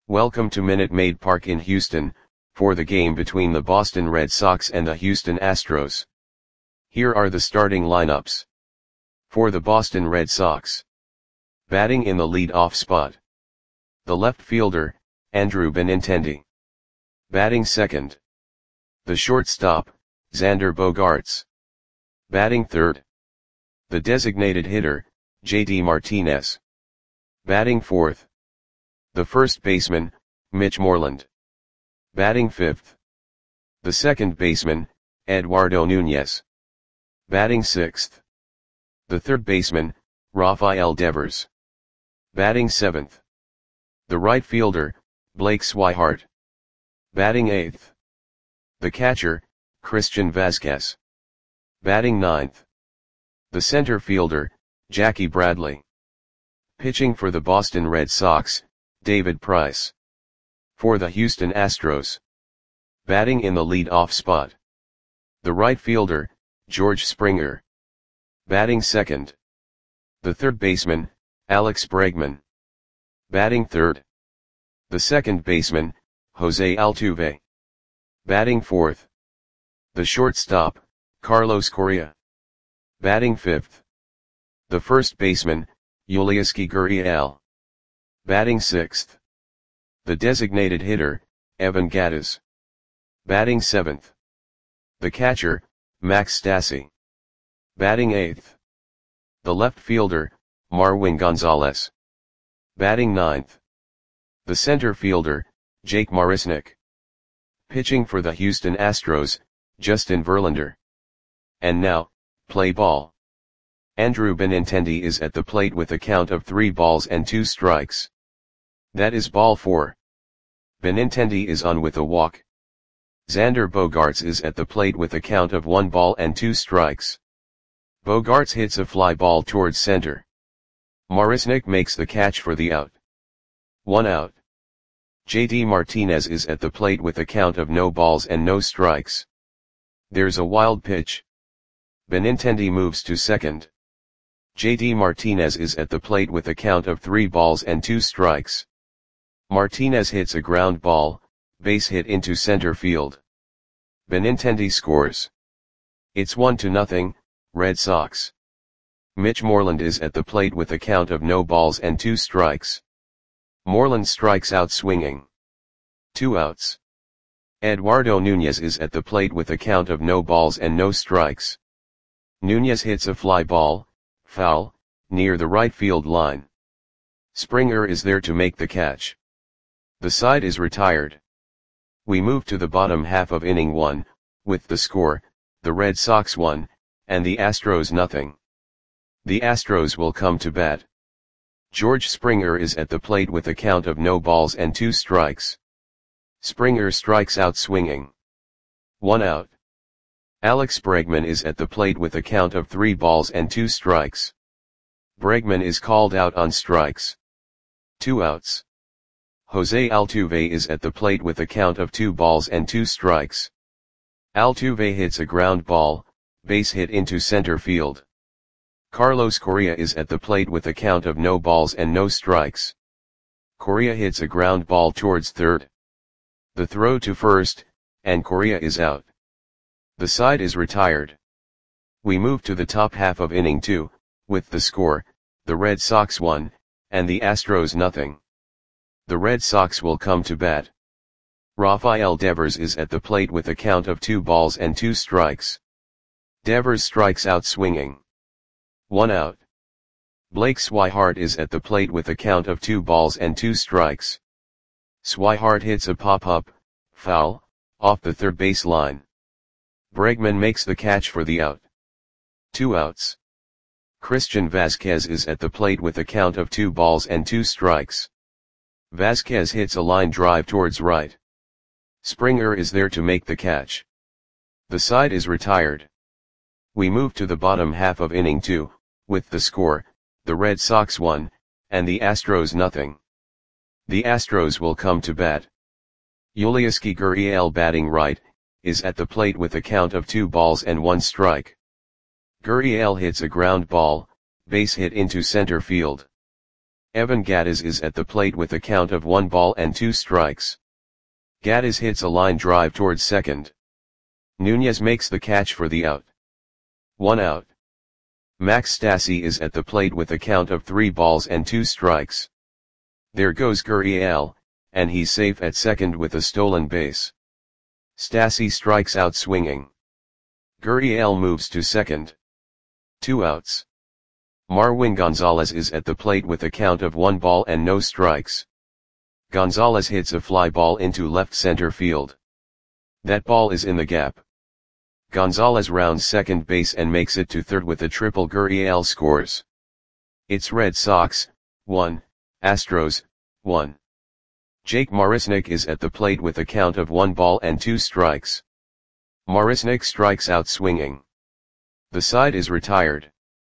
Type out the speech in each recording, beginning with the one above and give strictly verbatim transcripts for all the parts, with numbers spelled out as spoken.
Welcome to Minute Maid Park in Houston, for the game between the Boston Red Sox and the Houston Astros. Here are the starting lineups. For the Boston Red Sox. Batting in the lead-off spot. The left fielder, Andrew Benintendi. Batting second. The shortstop, Xander Bogaerts. Batting third. The designated hitter, J D Martinez. Batting fourth. The first baseman, Mitch Moreland. Batting fifth. The second baseman, Eduardo Nunez. Batting sixth. The third baseman, Rafael Devers. Batting seventh. The right fielder, Blake Swihart. Batting eighth. The catcher, Christian Vazquez. Batting ninth. The center fielder, Jackie Bradley. Pitching for the Boston Red Sox, David Price. For the Houston Astros. Batting in the lead-off spot. The right fielder, George Springer. Batting second. The third baseman, Alex Bregman. Batting third. The second baseman, Jose Altuve. Batting fourth. The shortstop, Carlos Correa. Batting fifth. The first baseman, Yulieski Gurriel. Batting sixth. The designated hitter, Evan Gattis. Batting seventh. The catcher, Max Stassi. Batting eighth. The left fielder, Marwin Gonzalez. Batting ninth. The center fielder, Jake Marisnick. Pitching for the Houston Astros, Justin Verlander. And now, play ball. Andrew Benintendi is at the plate with a count of three balls and two strikes. That is ball four. Benintendi is on with a walk. Xander Bogaerts is at the plate with a count of one ball and two strikes. Bogaerts hits a fly ball towards center. Marisnick makes the catch for the out. One out. J D Martinez is at the plate with a count of no balls and no strikes. There's a wild pitch. Benintendi moves to second. J D Martinez is at the plate with a count of three balls and two strikes. Martinez hits a ground ball, base hit into center field. Benintendi scores. It's one to nothing, Red Sox. Mitch Moreland is at the plate with a count of no balls and two strikes. Moreland strikes out swinging. Two outs. Eduardo Nunez is at the plate with a count of no balls and no strikes. Nunez hits a fly ball, foul, near the right field line. Springer is there to make the catch. The side is retired. We move to the bottom half of inning one, with the score, the Red Sox one, and the Astros nothing. The Astros will come to bat. George Springer is at the plate with a count of no balls and two strikes. Springer strikes out swinging. One out. Alex Bregman is at the plate with a count of three balls and two strikes. Bregman is called out on strikes. Two outs. Jose Altuve is at the plate with a count of two balls and two strikes. Altuve hits a ground ball, base hit into center field. Carlos Correa is at the plate with a count of no balls and no strikes. Correa hits a ground ball towards third. The throw to first, and Correa is out. The side is retired. We move to the top half of inning two, with the score, the Red Sox one, and the Astros nothing. The Red Sox will come to bat. Rafael Devers is at the plate with a count of two balls and two strikes. Devers strikes out swinging. One out. Blake Swihart is at the plate with a count of two balls and two strikes. Swihart hits a pop-up, foul, off the third base line. Bregman makes the catch for the out. Two outs. Christian Vazquez is at the plate with a count of two balls and two strikes. Vazquez hits a line drive towards right. Springer is there to make the catch. The side is retired. We move to the bottom half of inning two, with the score, the Red Sox one, and the Astros nothing. The Astros will come to bat. Yulieski Gurriel batting right, is at the plate with a count of two balls and one strike. Gurriel hits a ground ball, base hit into center field. Evan Gattis is at the plate with a count of one ball and two strikes. Gattis hits a line drive towards second. Nunez makes the catch for the out. One out. Max Stassi is at the plate with a count of three balls and two strikes. There goes Gurriel, and he's safe at second with a stolen base. Stassi strikes out swinging. Gurriel moves to second. Two outs. Marwin Gonzalez is at the plate with a count of one ball and no strikes. Gonzalez hits a fly ball into left center field. That ball is in the gap. Gonzalez rounds second base and makes it to third with a triple. Gurriel scores. It's Red Sox, one, Astros, one. Jake Marisnick is at the plate with a count of one ball and two strikes. Marisnick strikes out swinging. The side is retired.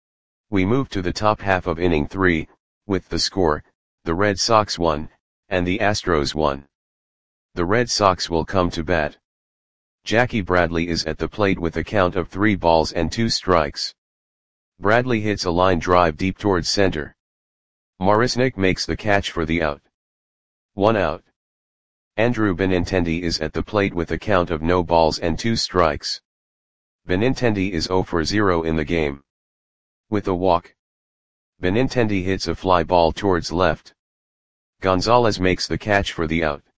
We move to the top half of inning three, with the score, the Red Sox won, and the Astros won. The Red Sox will come to bat. Jackie Bradley is at the plate with a count of three balls and two strikes. Bradley hits a line drive deep towards center. Marisnick makes the catch for the out. One out. Andrew Benintendi is at the plate with a count of no balls and two strikes. Benintendi is zero for zero in the game. With a walk, Benintendi hits a fly ball towards left. Gonzalez makes the catch for the out.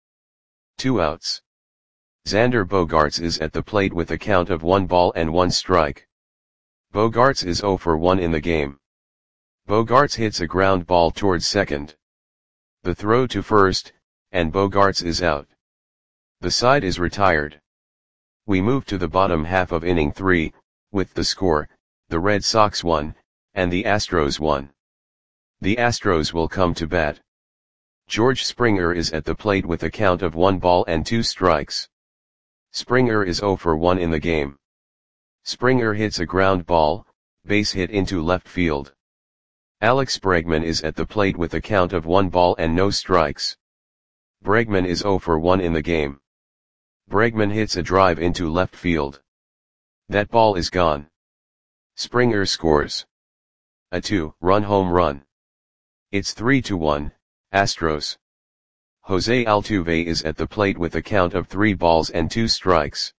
Two outs. Xander Bogaerts is at the plate with a count of one ball and one strike. Bogaerts is zero for one in the game. Bogaerts hits a ground ball towards second. The throw to first, and Bogaerts is out. The side is retired. We move to the bottom half of inning three, with the score, the Red Sox won, and the Astros won. The Astros will come to bat. George Springer is at the plate with a count of one ball and two strikes. Springer is zero for one in the game. Springer hits a ground ball, base hit into left field. Alex Bregman is at the plate with a count of one ball and no strikes. Bregman is zero for one in the game. Bregman hits a drive into left field. That ball is gone. Springer scores a two-run home run. It's three to one, Astros. Jose Altuve is at the plate with a count of three balls and two strikes.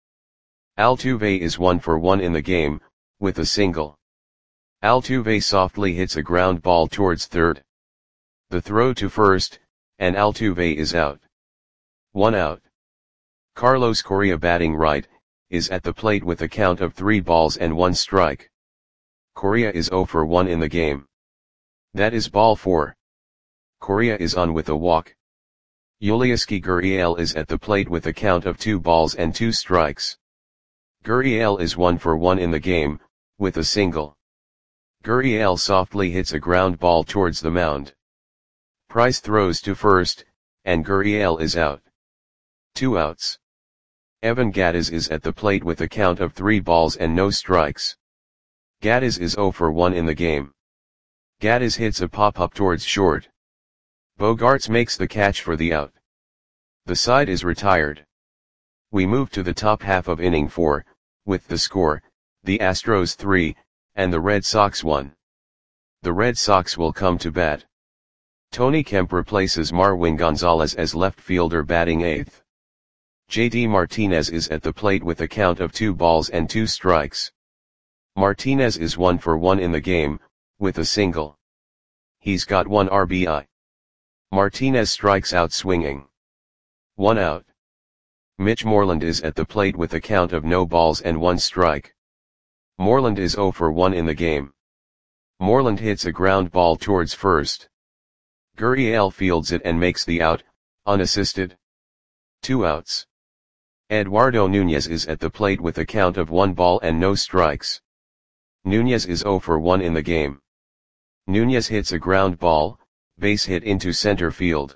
Altuve is one for one in the game, with a single. Altuve softly hits a ground ball towards third. The throw to first, and Altuve is out. One out. Carlos Correa, batting right, is at the plate with a count of three balls and one strike. Correa is zero for one in the game. That is ball four. Correa is on with a walk. Yulieski Gurriel is at the plate with a count of two balls and two strikes. Gurriel is one for one in the game, with a single. Gurriel softly hits a ground ball towards the mound. Price throws to first, and Gurriel is out. Two outs. Evan Gattis is at the plate with a count of three balls and no strikes. Gattis is zero for one in the game. Gattis hits a pop-up towards short. Bogaerts makes the catch for the out. The side is retired. We move to the top half of inning four, with the score, the Astros three, and the Red Sox one. The Red Sox will come to bat. Tony Kemp replaces Marwin Gonzalez as left fielder, batting eighth. J D Martinez is at the plate with a count of two balls and two strikes. Martinez is one for one in the game, with a single. He's got one R B I. Martinez strikes out swinging. One out. Mitch Moreland is at the plate with a count of no balls and one strike. Moreland is zero for one in the game. Moreland hits a ground ball towards first. Gurriel fields it and makes the out, unassisted. Two outs. Eduardo Nunez is at the plate with a count of one ball and no strikes. Nunez is zero for one in the game. Nunez hits a ground ball, base hit into center field.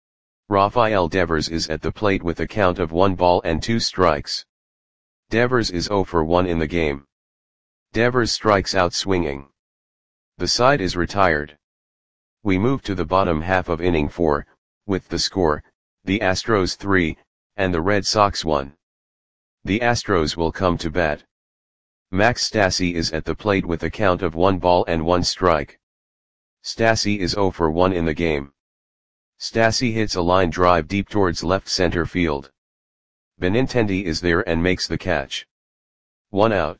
Rafael Devers is at the plate with a count of one ball and two strikes. Devers is zero for one in the game. Devers strikes out swinging. The side is retired. We move to the bottom half of inning four, with the score, the Astros three, and the Red Sox one. The Astros will come to bat. Max Stassi is at the plate with a count of one ball and one strike. Stassi is zero for one in the game. Stassi hits a line drive deep towards left center field. Benintendi is there and makes the catch. One out.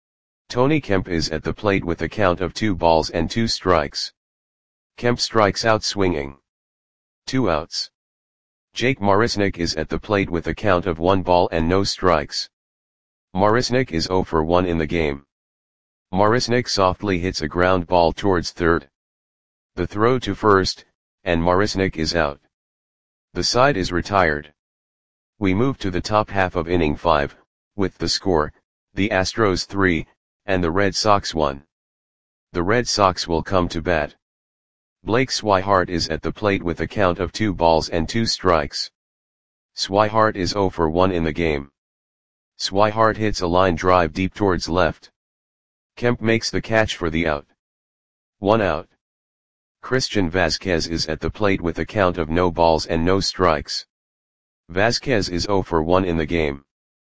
Tony Kemp is at the plate with a count of two balls and two strikes. Kemp strikes out swinging. Two outs. Jake Marisnick is at the plate with a count of one ball and no strikes. Marisnick is zero for one in the game. Marisnick softly hits a ground ball towards third. The throw to first, and Marisnick is out. The side is retired. We move to the top half of inning five, with the score, the Astros three, and the Red Sox one. The Red Sox will come to bat. Blake Swihart is at the plate with a count of two balls and two strikes. Swihart is zero for one in the game. Swihart hits a line drive deep towards left. Kemp makes the catch for the out. One out. Christian Vasquez is at the plate with a count of no balls and no strikes. Vasquez is zero for one in the game.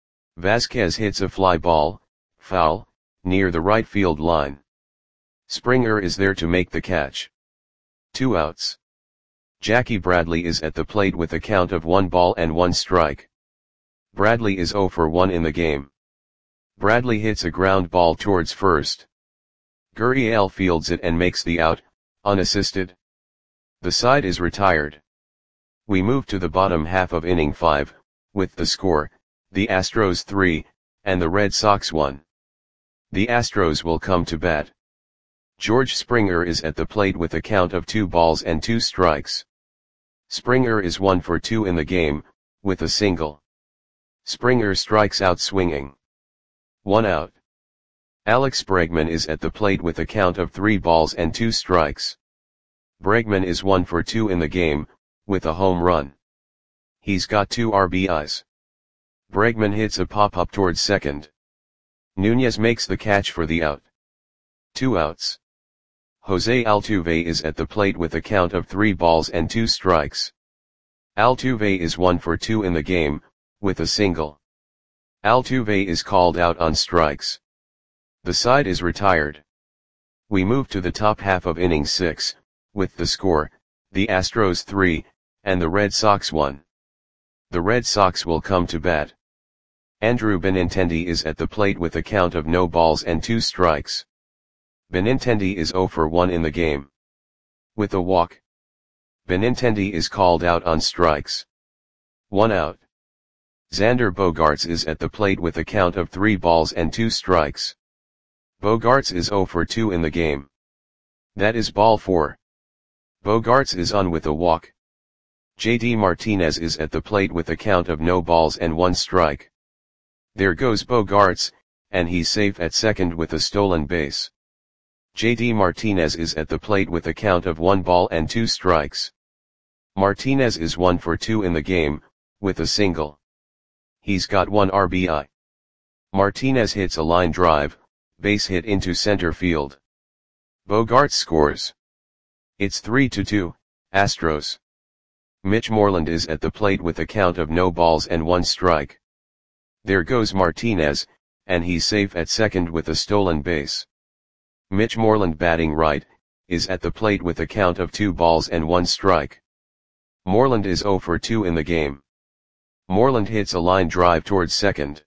Vasquez hits a fly ball, foul, near the right field line. Springer is there to make the catch. Two outs. Jackie Bradley is at the plate with a count of one ball and one strike. Bradley is zero for one in the game. Bradley hits a ground ball towards first. Gurriel fields it and makes the out, unassisted. The side is retired. We move to the bottom half of inning five, with the score, the Astros three, and the Red Sox one. The Astros will come to bat. George Springer is at the plate with a count of two balls and two strikes. Springer is one for two in the game, with a single. Springer strikes out swinging. One out. Alex Bregman is at the plate with a count of three balls and two strikes. Bregman is one for two in the game, with a home run. He's got two R B Is. Bregman hits a pop-up towards second. Nunez makes the catch for the out. Two outs. Jose Altuve is at the plate with a count of three balls and two strikes. Altuve is one for two in the game, with a single. Altuve is called out on strikes. The side is retired. We move to the top half of inning six, with the score, the Astros three, and the Red Sox one. The Red Sox will come to bat. Andrew Benintendi is at the plate with a count of no balls and two strikes. Benintendi is zero for one in the game. With a walk. Benintendi is called out on strikes. One out. Xander Bogaerts is at the plate with a count of three balls and two strikes. Bogaerts is zero for two in the game. That is ball four. Bogaerts is on with a walk. J D Martinez is at the plate with a count of no balls and one strike. There goes Bogaerts, and he's safe at second with a stolen base. J D Martinez is at the plate with a count of one ball and two strikes. Martinez is one for two in the game, with a single. He's got one R B I. Martinez hits a line drive, base hit into center field. Bogaerts scores. It's three to two, Astros. Mitch Moreland is at the plate with a count of no balls and one strike. There goes Martinez, and he's safe at second with a stolen base. Mitch Moreland batting right, is at the plate with a count of two balls and one strike. Moreland is zero for two in the game. Moreland hits a line drive towards second.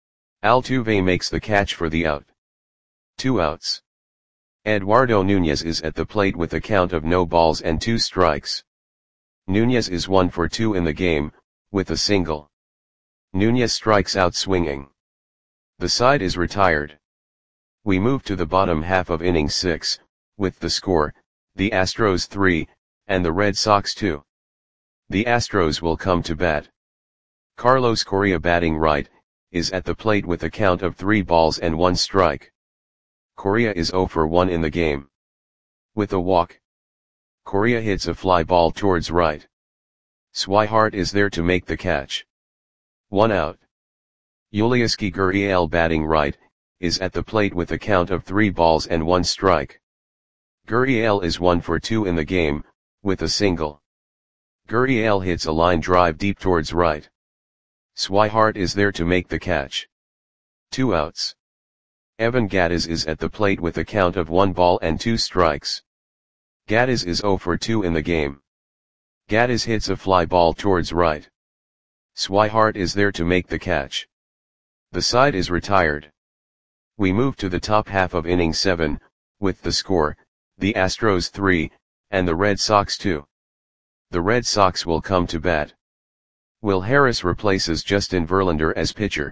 Altuve makes the catch for the out. Two outs. Eduardo Nunez is at the plate with a count of no balls and two strikes. Nunez is one for two in the game, with a single. Nunez strikes out swinging. The side is retired. We move to the bottom half of inning six, with the score, the Astros three, and the Red Sox two. The Astros will come to bat. Carlos Correa batting right, is at the plate with a count of three balls and one strike. Correa is zero for one in the game. With a walk. Correa hits a fly ball towards right. Swihart is there to make the catch. One out. Yulieski Gurriel batting right, is at the plate with a count of three balls and one strike. Gurriel is one for two in the game, with a single. Gurriel hits a line drive deep towards right. Swihart is there to make the catch. Two outs. Evan Gattis is at the plate with a count of one ball and two strikes. Gaddis is zero for two in the game. Gaddis hits a fly ball towards right. Swihart is there to make the catch. The side is retired. We move to the top half of inning seven, with the score, the Astros three, and the Red Sox two. The Red Sox will come to bat. Will Harris replaces Justin Verlander as pitcher.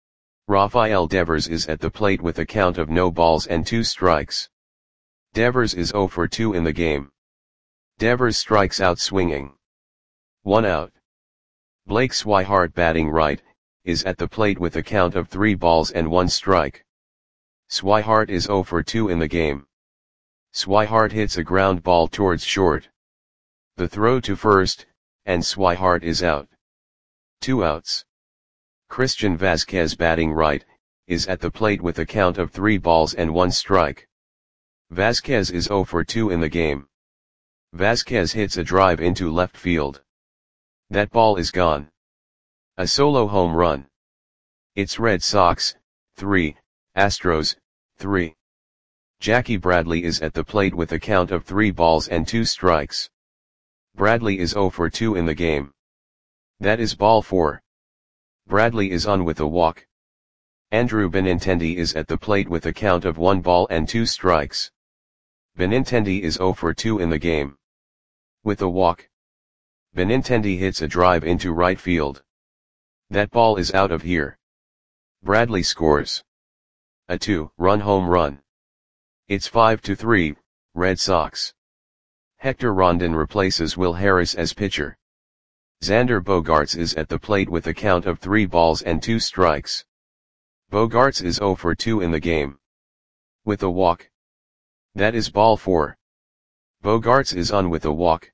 Rafael Devers is at the plate with a count of no balls and two strikes. Devers is zero for two in the game. Devers strikes out swinging. One out. Blake Swihart, batting right, is at the plate with a count of three balls and one strike. Swihart is zero for two in the game. Swihart hits a ground ball towards short. The throw to first, and Swihart is out. Two outs. Christian Vasquez, batting right, is at the plate with a count of three balls and one strike. Vasquez is zero for two in the game. Vasquez hits a drive into left field. That ball is gone. A solo home run. It's Red Sox, three, Astros, three. Jackie Bradley is at the plate with a count of three balls and two strikes. Bradley is zero for two in the game. That is ball four. Bradley is on with a walk. Andrew Benintendi is at the plate with a count of one ball and two strikes. Benintendi is zero for two in the game. With a walk. Benintendi hits a drive into right field. That ball is out of here. Bradley scores a two-run home run. It's five to three, Red Sox. Hector Rondon replaces Will Harris as pitcher. Xander Bogaerts is at the plate with a count of three balls and two strikes. Bogaerts is zero for two in the game. With a walk. That is ball four. Bogaerts is on with a walk.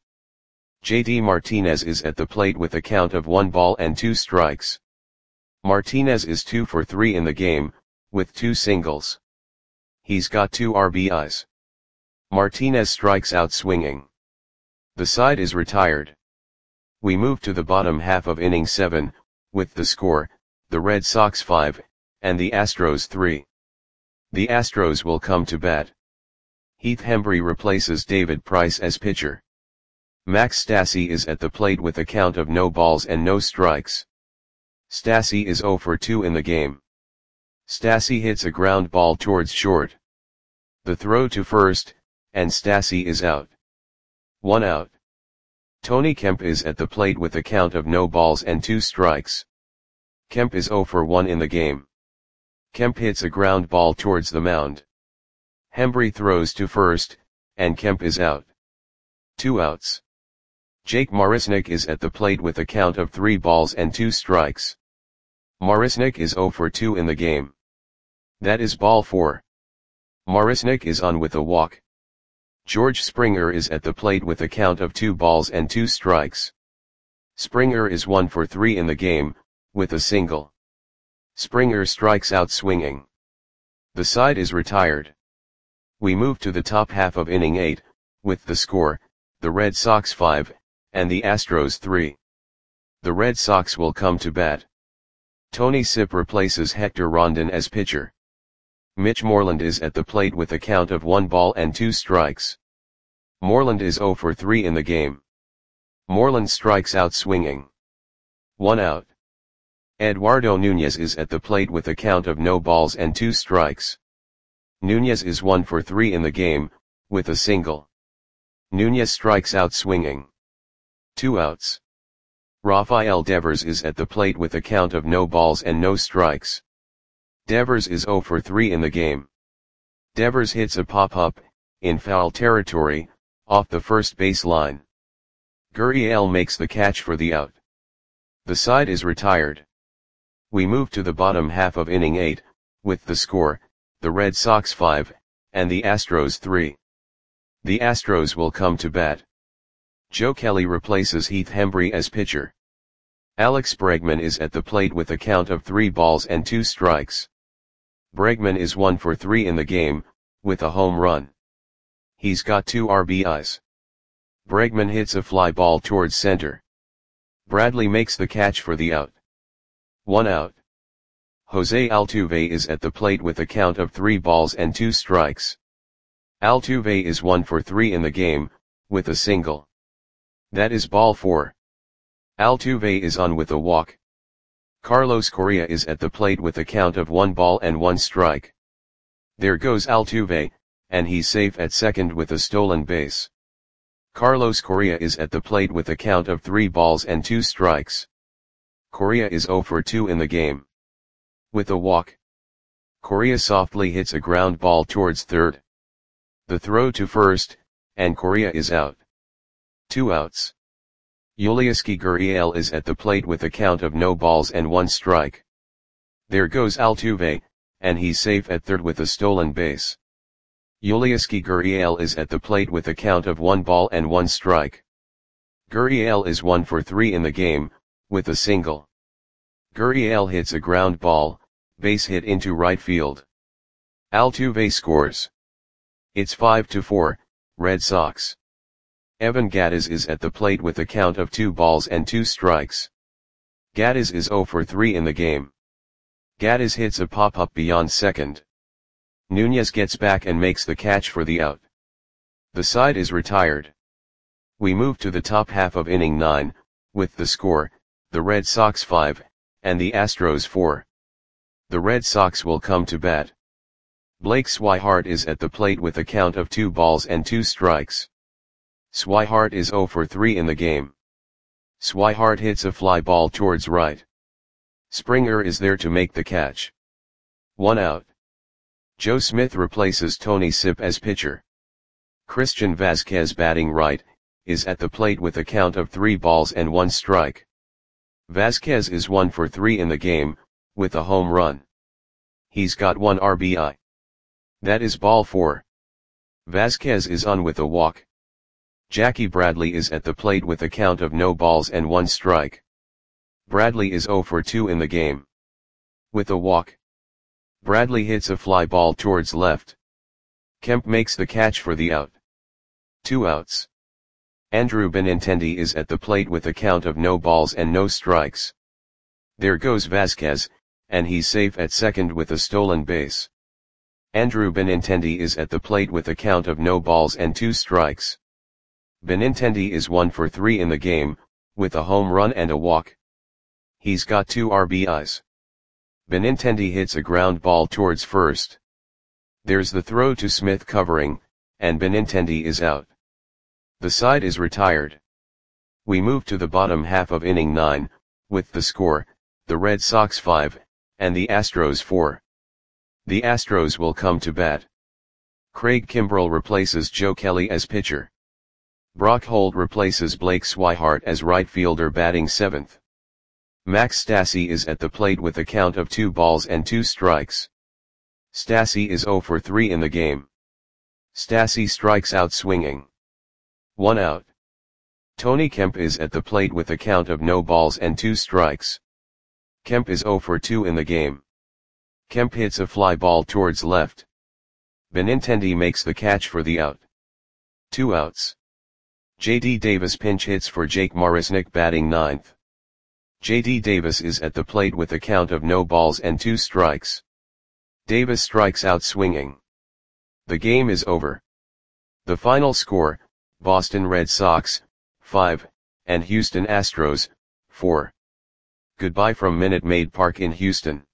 J D Martinez is at the plate with a count of one ball and two strikes. Martinez is two for three in the game, with two singles. He's got two R B Is. Martinez strikes out swinging. The side is retired. We move to the bottom half of inning seven, with the score, the Red Sox five, and the Astros three. The Astros will come to bat. Heath Hembree replaces David Price as pitcher. Max Stassi is at the plate with a count of no balls and no strikes. Stassi is zero for two in the game. Stassi hits a ground ball towards short. The throw to first, and Stassi is out. One out. Tony Kemp is at the plate with a count of no balls and two strikes. Kemp is zero for one in the game. Kemp hits a ground ball towards the mound. Hembree throws to first, and Kemp is out. Two outs. Jake Marisnick is at the plate with a count of three balls and two strikes. Marisnick is zero for two in the game. That is ball four. Marisnick is on with a walk. George Springer is at the plate with a count of two balls and two strikes. Springer is one for three in the game, with a single. Springer strikes out swinging. The side is retired. We move to the top half of inning eight, with the score, the Red Sox five, and the Astros three. The Red Sox will come to bat. Tony Sipp replaces Hector Rondon as pitcher. Mitch Moreland is at the plate with a count of one ball and two strikes. Moreland is zero for three in the game. Moreland strikes out swinging. One out. Eduardo Nunez is at the plate with a count of no balls and two strikes. Nunez is one for three in the game, with a single. Nunez strikes out swinging. Two outs. Rafael Devers is at the plate with a count of no balls and no strikes. Devers is zero for three in the game. Devers hits a pop-up, in foul territory, off the first base line. Gurriel makes the catch for the out. The side is retired. We move to the bottom half of inning eight, with the score, the Red Sox five, and the Astros three. The Astros will come to bat. Joe Kelly replaces Heath Hembree as pitcher. Alex Bregman is at the plate with a count of three balls and two strikes. Bregman is one for three in the game, with a home run. He's got two R B Is. Bregman hits a fly ball towards center. Bradley makes the catch for the out. One out. Jose Altuve is at the plate with a count of three balls and two strikes. Altuve is one for three in the game, with a single. That is ball four. Altuve is on with a walk. Carlos Correa is at the plate with a count of one ball and one strike. There goes Altuve, and he's safe at second with a stolen base. Carlos Correa is at the plate with a count of three balls and two strikes. Correa is zero for two in the game. With a walk, Correa softly hits a ground ball towards third. The throw to first, and Correa is out. Two outs. Yulieski Gurriel is at the plate with a count of no balls and one strike. There goes Altuve, and he's safe at third with a stolen base. Yulieski Gurriel is at the plate with a count of one ball and one strike. Gurriel is one for three in the game, with a single. Gurriel hits a ground ball, base hit into right field. Altuve scores. It's five to four, Red Sox. Evan Gattis is at the plate with a count of two balls and two strikes. Gattis is zero for three in the game. Gattis hits a pop-up beyond second. Nunez gets back and makes the catch for the out. The side is retired. We move to the top half of inning nine, with the score, the Red Sox five, and the Astros four. The Red Sox will come to bat. Blake Swihart is at the plate with a count of two balls and two strikes. Swihart is zero for three in the game. Swihart hits a fly ball towards right. Springer is there to make the catch. One out. Joe Smith replaces Tony Sipp as pitcher. Christian Vazquez, batting right, is at the plate with a count of three balls and one strike. Vazquez is one for three in the game, with a home run. He's got one R B I. That is ball four. Vazquez is on with a walk. Jackie Bradley is at the plate with a count of no balls and one strike. Bradley is zero for two in the game. With a walk, Bradley hits a fly ball towards left. Kemp makes the catch for the out. Two outs. Andrew Benintendi is at the plate with a count of no balls and no strikes. There goes Vazquez, and he's safe at second with a stolen base. Andrew Benintendi is at the plate with a count of no balls and two strikes. Benintendi is one for three in the game, with a home run and a walk. He's got two R B Is. Benintendi hits a ground ball towards first. There's the throw to Smith covering, and Benintendi is out. The side is retired. We move to the bottom half of inning nine, with the score, the Red Sox five, and the Astros four. The Astros will come to bat. Craig Kimbrell replaces Joe Kelly as pitcher. Brock Holt replaces Blake Swihart as right fielder, batting seventh. Max Stassi is at the plate with a count of two balls and two strikes. Stassi is zero for three in the game. Stassi strikes out swinging. One out. Tony Kemp is at the plate with a count of no balls and two strikes. Kemp is zero for two in the game. Kemp hits a fly ball towards left. Benintendi makes the catch for the out. Two outs. J D Davis pinch hits for Jake Marisnick, batting ninth. J D Davis is at the plate with a count of no balls and two strikes. Davis strikes out swinging. The game is over. The final score, Boston Red Sox, five, and Houston Astros, four. Goodbye from Minute Maid Park in Houston.